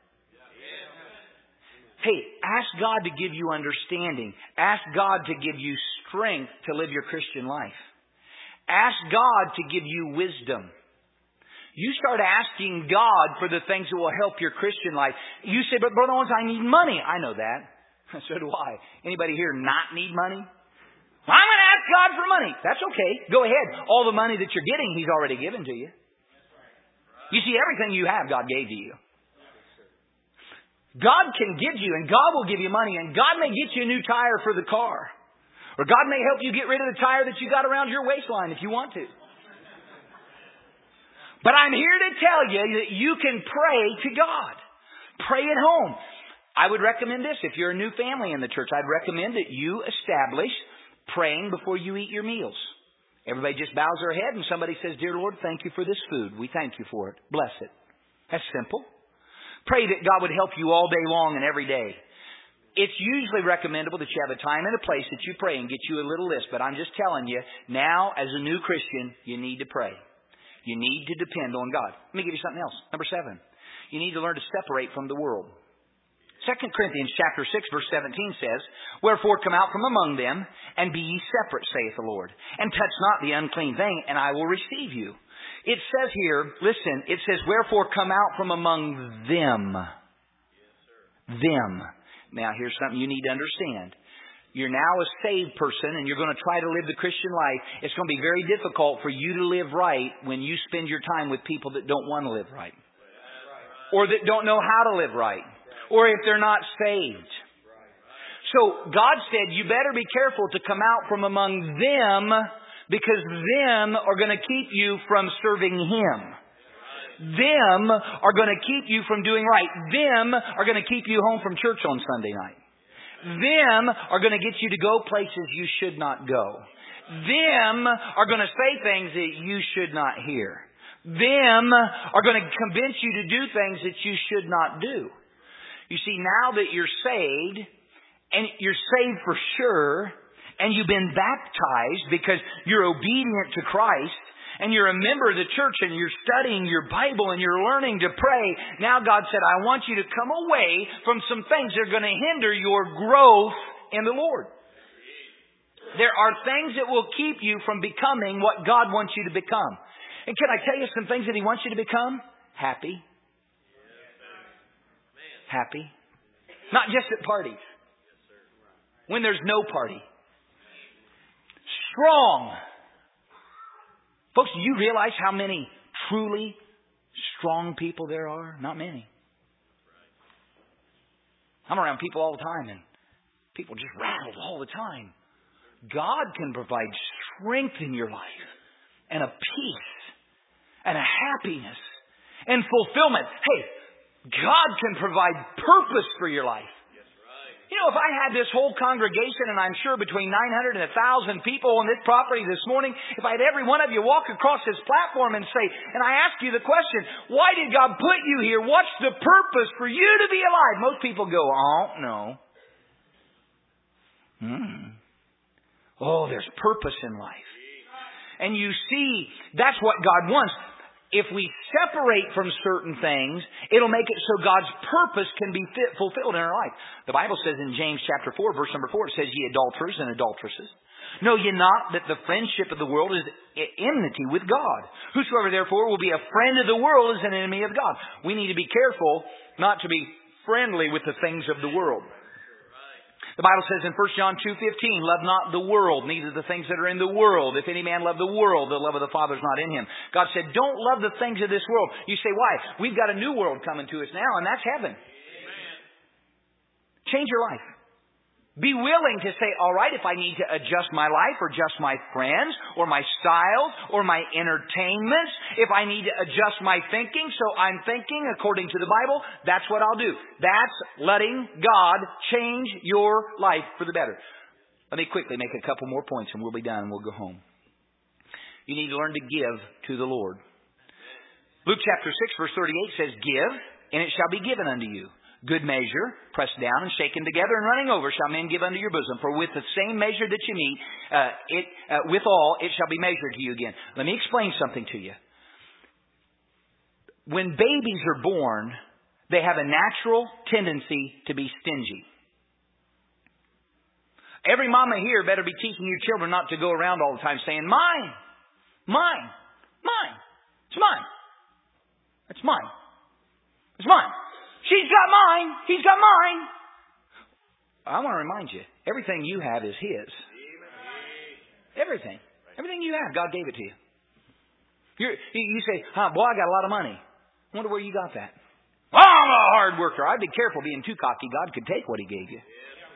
Hey, ask God to give you understanding. Ask God to give you strength to live your Christian life. Ask God to give you wisdom. You start asking God for the things that will help your Christian life. You say, but Brother Owens, I need money. I know that. So do I. Anybody here not need money? Well, I'm going to ask God for money. That's okay. Go ahead. All the money that you're getting, He's already given to you. You see, everything you have, God gave to you. God can give you, and God will give you money, and God may get you a new tire for the car. Or God may help you get rid of the tire that you got around your waistline if you want to. But I'm here to tell you that you can pray to God. Pray at home. I would recommend this. If you're a new family in the church, I'd recommend that you establish praying before you eat your meals. Everybody just bows their head and somebody says, Dear Lord, thank you for this food. We thank you for it. Bless it. That's simple. Pray that God would help you all day long and every day. It's usually recommendable that you have a time and a place that you pray and get you a little list. But I'm just telling you, now as a new Christian, you need to pray. You need to depend on God. Let me give you something else. Number 7. You need to learn to separate from the world. 2 Corinthians chapter 6 verse 17 says, Wherefore come out from among them, and be ye separate, saith the Lord, and touch not the unclean thing, and I will receive you. It says here, listen, it says, Wherefore come out from among them. Them. Now here's something you need to understand. You're now a saved person and you're going to try to live the Christian life. It's going to be very difficult for you to live right when you spend your time with people that don't want to live right. Or that don't know how to live right. Or if they're not saved. So God said, you better be careful to come out from among them, because them are going to keep you from serving Him. Them are going to keep you from doing right. Them are going to keep you home from church on Sunday night. Them are going to get you to go places you should not go. Them are going to say things that you should not hear. Them are going to convince you to do things that you should not do. You see, now that you're saved, and you're saved for sure, and you've been baptized because you're obedient to Christ, and you're a member of the church, and you're studying your Bible, and you're learning to pray, now God said, I want you to come away from some things that are going to hinder your growth in the Lord. There are things that will keep you from becoming what God wants you to become. And can I tell you some things that He wants you to become? Happy. Happy. Not just at parties. When there's no party. Strong. Folks, do you realize how many truly strong people there are? Not many. I'm around people all the time and people just rattled all the time. God can provide strength in your life and a peace and a happiness and fulfillment. Hey, God can provide purpose for your life. You know, if I had this whole congregation, and I'm sure between 900 and 1,000 people on this property this morning, if I had every one of you walk across this platform and say, and I ask you the question, why did God put you here? What's the purpose for you to be alive? Most people go, oh, no. Oh, there's purpose in life. And you see, that's what God wants. If we separate from certain things, it'll make it so God's purpose can be fulfilled in our life. The Bible says in James chapter 4, verse number 4, it says, Ye adulterers and adulteresses, know ye not that the friendship of the world is enmity with God? Whosoever therefore will be a friend of the world is an enemy of God. We need to be careful not to be friendly with the things of the world. The Bible says in 1 John 2:15, love not the world, neither the things that are in the world. If any man love the world, the love of the Father is not in him. God said, don't love the things of this world. You say, why? We've got a new world coming to us now, and that's heaven. Amen. Change your life. Be willing to say, all right, if I need to adjust my life or adjust my friends or my styles or my entertainments, if I need to adjust my thinking so I'm thinking according to the Bible, that's what I'll do. That's letting God change your life for the better. Let me quickly make a couple more points and we'll be done and we'll go home. You need to learn to give to the Lord. Luke chapter 6 verse 38 says, Give, and it shall be given unto you. Good measure, pressed down and shaken together and running over, shall men give unto your bosom. For with the same measure that you meet, withal it shall be measured to you again. Let me explain something to you. When babies are born, they have a natural tendency to be stingy. Every mama here better be teaching your children not to go around all the time saying, mine, mine, mine, it's mine, it's mine, it's mine. She's got mine, he's got mine. I want to remind you, everything you have is his. Everything. Everything you have, God gave it to you. You say, boy, I got a lot of money. I wonder where you got that. Well, I'm a hard worker. I'd be careful being too cocky. God could take what He gave you.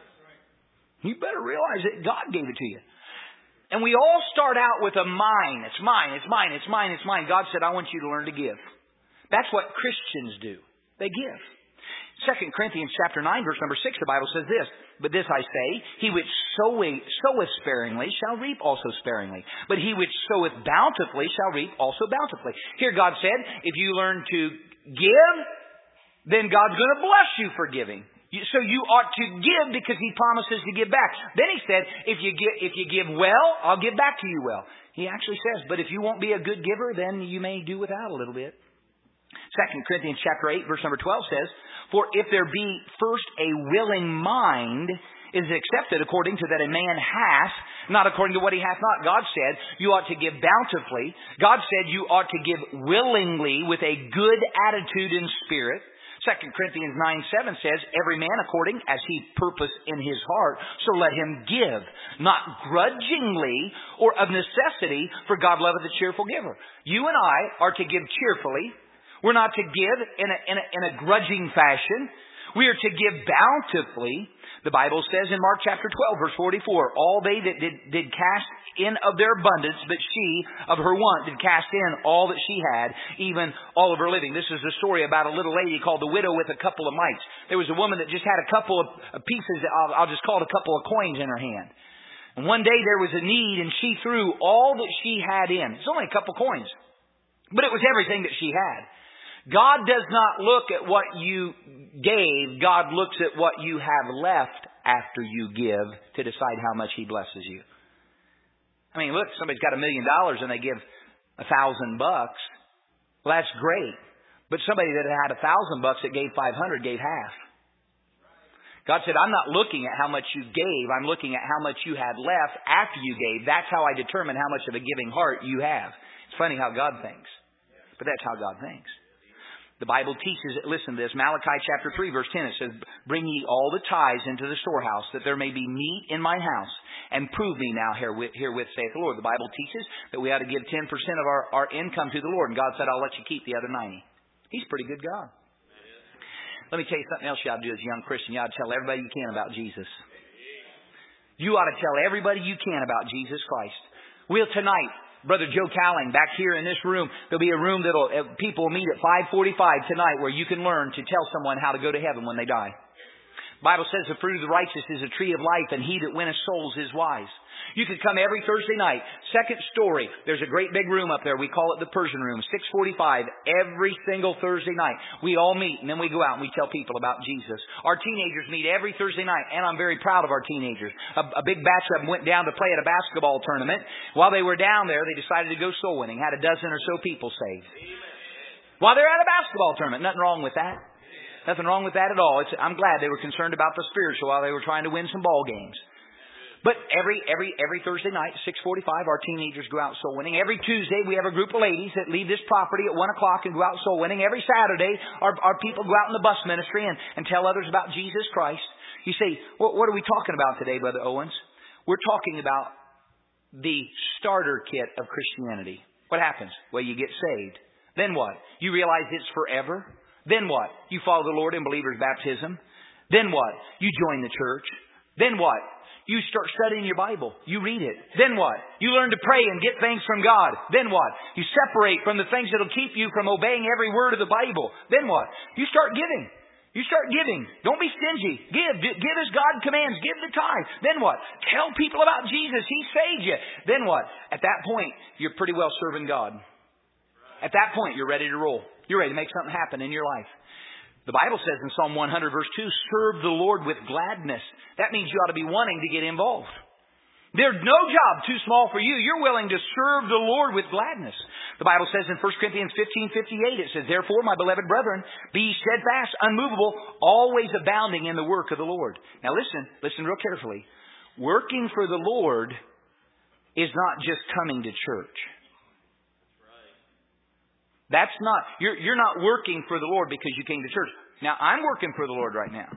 You better realize that God gave it to you. And we all start out with a mine. It's mine, it's mine, it's mine, it's mine. God said, I want you to learn to give. That's what Christians do. They give. 2 Corinthians chapter 9, verse number 6, the Bible says this, But this I say, he which soweth sparingly shall reap also sparingly. But he which soweth bountifully shall reap also bountifully. Here God said, if you learn to give, then God's going to bless you for giving. So you ought to give because He promises to give back. Then He said, if you give well, I'll give back to you well. He actually says, but if you won't be a good giver, then you may do without a little bit. 2 Corinthians chapter 8, verse number 12 says, For if there be first a willing mind, is accepted according to that a man hath, not according to what he hath not. God said you ought to give bountifully. God said you ought to give willingly with a good attitude and spirit. 2 Corinthians 9:7 says, Every man according as he purpose in his heart, so let him give, not grudgingly or of necessity, for God loveth a cheerful giver. You and I are to give cheerfully. We're not to give in a grudging fashion. We are to give bountifully. The Bible says in Mark chapter 12, verse 44, All they that did cast in of their abundance, but she of her want did cast in all that she had, even all of her living. This is a story about a little lady called the widow with a couple of mites. There was a woman that just had a couple of pieces, I'll just call it a couple of coins in her hand. And one day there was a need and she threw all that she had in. It's only a couple coins, but it was everything that she had. God does not look at what you gave. God looks at what you have left after you give to decide how much He blesses you. I mean, look, somebody's got $1 million and they give $1,000. Well, that's great. But somebody that had $1,000 that gave 500 gave half. God said, I'm not looking at how much you gave. I'm looking at how much you had left after you gave. That's how I determine how much of a giving heart you have. It's funny how God thinks. But that's how God thinks. The Bible teaches, listen to this, Malachi chapter 3 verse 10, it says, Bring ye all the tithes into the storehouse, that there may be meat in my house, and prove me now herewith, saith the Lord. The Bible teaches that we ought to give 10% of our income to the Lord, and God said, I'll let you keep the other 90. He's a pretty good God. Let me tell you something else you ought to do as a young Christian. You ought to tell everybody you can about Jesus. You ought to tell everybody you can about Jesus Christ. We'll tonight, Brother Joe Cowling, back here in this room, there'll be a room that'll people will meet at 5:45 tonight where you can learn to tell someone how to go to heaven when they die. The Bible says the fruit of the righteous is a tree of life, and he that winneth souls is wise. You can come every Thursday night. Second story. There's a great big room up there. We call it the Persian room. 6:45 every single Thursday night. We all meet, and then we go out and we tell people about Jesus. Our teenagers meet every Thursday night, and I'm very proud of our teenagers. A big batch of them went down to play at a basketball tournament. While they were down there, they decided to go soul winning. Had a dozen or so people saved. While they're at a basketball tournament. Nothing wrong with that. Nothing wrong with that at all. I'm glad they were concerned about the spiritual while they were trying to win some ball games. But every Thursday night, 6:45, our teenagers go out soul winning. Every Tuesday, we have a group of ladies that leave this property at 1 o'clock and go out soul winning. Every Saturday, our people go out in the bus ministry and tell others about Jesus Christ. You say, what are we talking about today, Brother Owens? We're talking about the starter kit of Christianity. What happens? Well, you get saved. Then what? You realize it's forever. Then what? You follow the Lord in believer's baptism. Then what? You join the church. Then what? You start studying your Bible. You read it. Then what? You learn to pray and get things from God. Then what? You separate from the things that will keep you from obeying every word of the Bible. Then what? You start giving. You start giving. Don't be stingy. Give as God commands. Give the tithe. Then what? Tell people about Jesus. He saved you. Then what? At that point, you're pretty well serving God. At that point, you're ready to roll. You're ready to make something happen in your life. The Bible says in Psalm 100 verse 2, serve the Lord with gladness. That means you ought to be wanting to get involved. There's no job too small for you. You're willing to serve the Lord with gladness. The Bible says in 1 Corinthians 15:58, it says, therefore, my beloved brethren, be steadfast, unmovable, always abounding in the work of the Lord. Now listen real carefully. Working for the Lord is not just coming to church. That's not, you're not working for the Lord because you came to church. Now, I'm working for the Lord right now.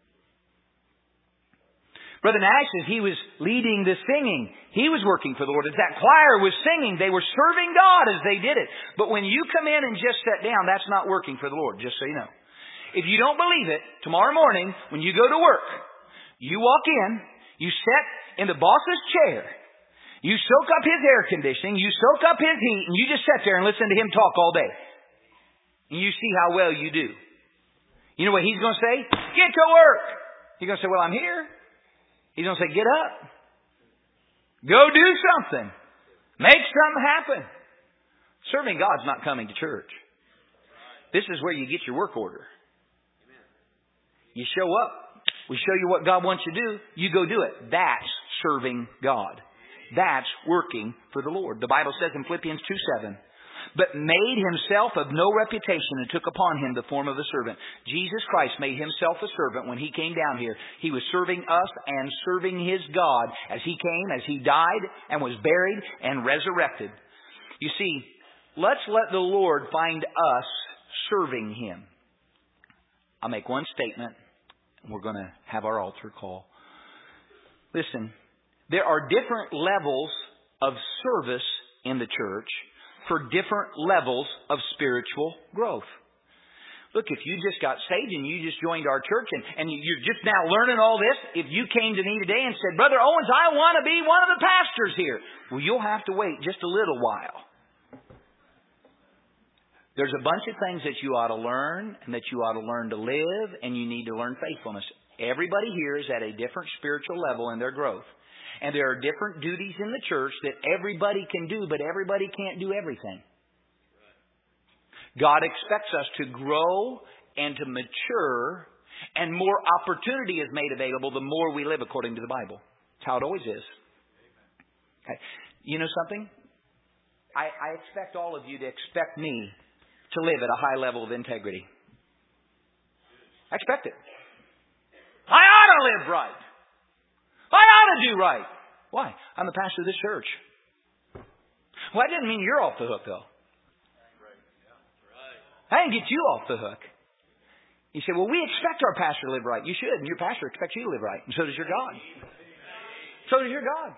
Brother Nash, as he was leading the singing, he was working for the Lord. As that choir was singing, they were serving God as they did it. But when you come in and just sit down, that's not working for the Lord, just so you know. If you don't believe it, tomorrow morning, when you go to work, you walk in, you sit in the boss's chair, you soak up his air conditioning, you soak up his heat, and you just sit there and listen to him talk all day. And you see how well you do. You know what he's going to say? Get to work! He's going to say, well, I'm here. He's going to say, get up. Go do something. Make something happen. Serving God's not coming to church. This is where you get your work order. You show up. We show you what God wants you to do. You go do it. That's serving God. That's working for the Lord. The Bible says in Philippians 2:7, but made himself of no reputation and took upon him the form of a servant. Jesus Christ made himself a servant when he came down here. He was serving us and serving his God as he came, as he died and was buried and resurrected. You see, let's let the Lord find us serving him. I'll make one statement and we're going to have our altar call. Listen, there are different levels of service in the church for different levels of spiritual growth. Look, if you just got saved and you just joined our church and you're just now learning all this, if you came to me today and said, Brother Owens, I want to be one of the pastors here. Well, you'll have to wait just a little while. There's a bunch of things that you ought to learn and that you ought to learn to live, and you need to learn faithfulness. Everybody here is at a different spiritual level in their growth. And there are different duties in the church that everybody can do, but everybody can't do everything. God expects us to grow and to mature, and more opportunity is made available the more we live according to the Bible. That's how it always is. Okay. You know something? I expect all of you to expect me to live at a high level of integrity. I expect it. I ought to live right. I ought to do right. Why? I'm the pastor of this church. Well, that doesn't mean you're off the hook, though. I didn't get you off the hook. You say, well, we expect our pastor to live right. You should, and your pastor expects you to live right. And so does your God. So does your God.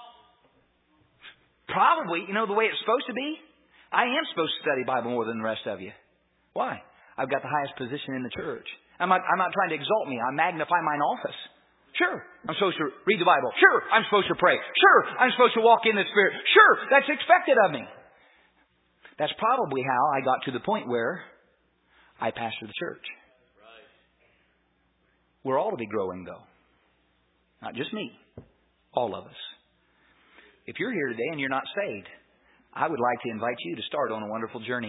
Probably, the way it's supposed to be, I am supposed to study Bible more than the rest of you. Why? I've got the highest position in the church. I'm not trying to exalt me. I magnify mine office. Sure, I'm supposed to read the Bible. Sure, I'm supposed to pray. Sure, I'm supposed to walk in the Spirit. Sure, that's expected of me. That's probably how I got to the point where I pastor the church. We're all to be growing, though. Not just me. All of us. If you're here today and you're not saved, I would like to invite you to start on a wonderful journey.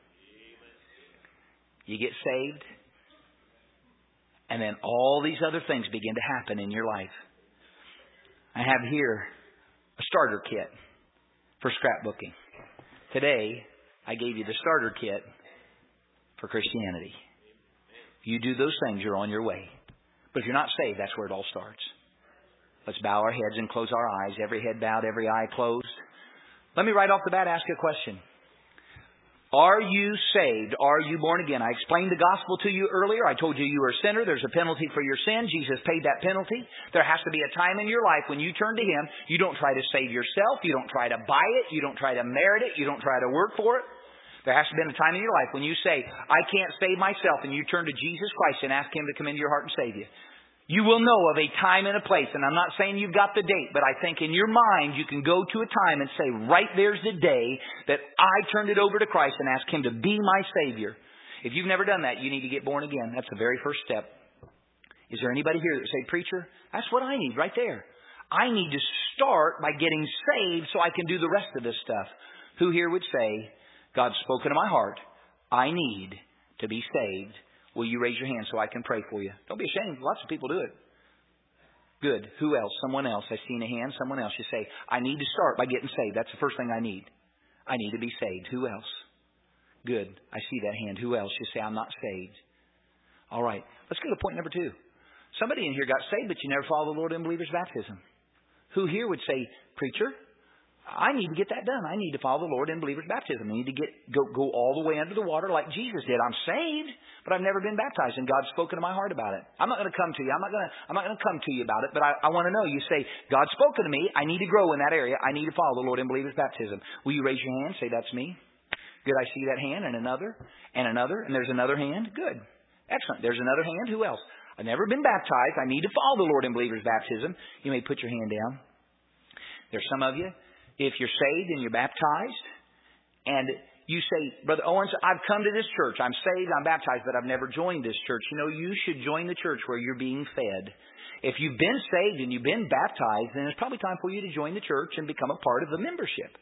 You get saved, and then all these other things begin to happen in your life. I have here a starter kit for scrapbooking. Today, I gave you the starter kit for Christianity. If you do those things, you're on your way. But if you're not saved, that's where it all starts. Let's bow our heads and close our eyes. Every head bowed, every eye closed. Let me right off the bat ask you a question. Are you saved? Are you born again? I explained the gospel to you earlier. I told you you were a sinner. There's a penalty for your sin. Jesus paid that penalty. There has to be a time in your life when you turn to Him. You don't try to save yourself. You don't try to buy it. You don't try to merit it. You don't try to work for it. There has to be a time in your life when you say, I can't save myself, and you turn to Jesus Christ and ask Him to come into your heart and save you. You will know of a time and a place, and I'm not saying you've got the date, but I think in your mind you can go to a time and say, right there's the day that I turned it over to Christ and asked Him to be my Savior. If you've never done that, you need to get born again. That's the very first step. Is there anybody here that would say, preacher, that's what I need right there. I need to start by getting saved so I can do the rest of this stuff. Who here would say, God's spoken to my heart. I need to be saved. Will you raise your hand so I can pray for you? Don't be ashamed. Lots of people do it. Good. Who else? Someone else. I've seen a hand. Someone else. You say, I need to start by getting saved. That's the first thing I need. I need to be saved. Who else? Good. I see that hand. Who else? You say, I'm not saved. All right. Let's go to point number 2. Somebody in here got saved, but you never followed the Lord in believer's baptism. Who here would say, preacher, I need to get that done. I need to follow the Lord in believer's baptism. I need to go all the way under the water like Jesus did. I'm saved, but I've never been baptized, and God's spoken to my heart about it. I'm not going to come to you. I'm not going to come to you about it, but I want to know. You say, God's spoken to me. I need to grow in that area. I need to follow the Lord in believer's baptism. Will you raise your hand? Say, that's me. Good. I see that hand, and another, and another, and there's another hand. Good. Excellent. There's another hand. Who else? I've never been baptized. I need to follow the Lord in believer's baptism. You may put your hand down. There's some of you, if you're saved and you're baptized, and you say, Brother Owens, I've come to this church. I'm saved, I'm baptized, but I've never joined this church. You know, you should join the church where you're being fed. If you've been saved and you've been baptized, then it's probably time for you to join the church and become a part of the membership.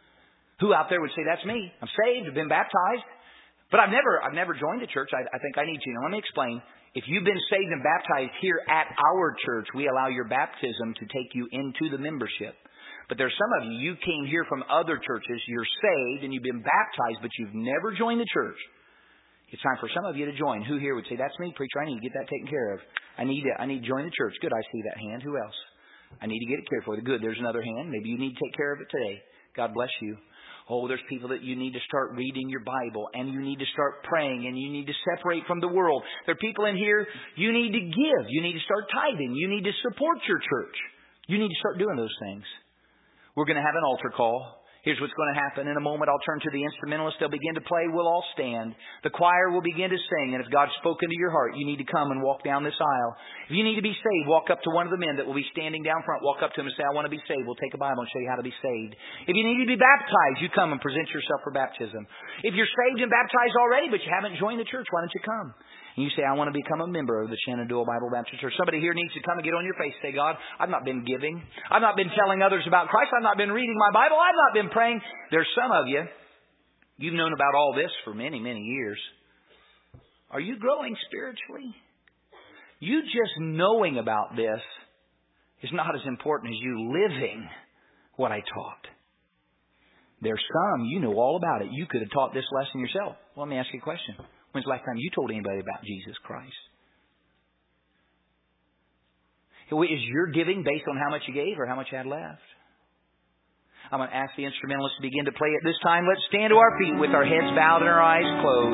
Who out there would say, that's me. I'm saved, I've been baptized, but I've never joined the church. I think I need to. Now, let me explain. If you've been saved and baptized here at our church, we allow your baptism to take you into the membership. But there's some of you came here from other churches, you're saved and you've been baptized, but you've never joined the church. It's time for some of you to join. Who here would say, that's me, preacher, I need to get that taken care of. I need to join the church. Good, I see that hand. Who else? I need to get it cared for. Good, there's another hand. Maybe you need to take care of it today. God bless you. Oh, there's people that you need to start reading your Bible, and you need to start praying, and you need to separate from the world. There are people in here, you need to give. You need to start tithing. You need to support your church. You need to start doing those things. We're going to have an altar call. Here's what's going to happen. In a moment, I'll turn to the instrumentalists. They'll begin to play. We'll all stand. The choir will begin to sing. And if God's spoken to your heart, you need to come and walk down this aisle. If you need to be saved, walk up to one of the men that will be standing down front. Walk up to him and say, I want to be saved. We'll take a Bible and show you how to be saved. If you need to be baptized, you come and present yourself for baptism. If you're saved and baptized already, but you haven't joined the church, why don't you come? And you say, I want to become a member of the Shenandoah Bible Baptist Church. Somebody here needs to come and get on your face. Say, God, I've not been giving. I've not been telling others about Christ. I've not been reading my Bible. I've not been praying. There's some of you, you've known about all this for many, many years. Are you growing spiritually? You just knowing about this is not as important as you living what I taught. There's some, you know all about it. You could have taught this lesson yourself. Well, let me ask you a question. When's the last time you told anybody about Jesus Christ? Is your giving based on how much you gave or how much you had left? I'm going to ask the instrumentalists to begin to play at this time. Let's stand to our feet with our heads bowed and our eyes closed.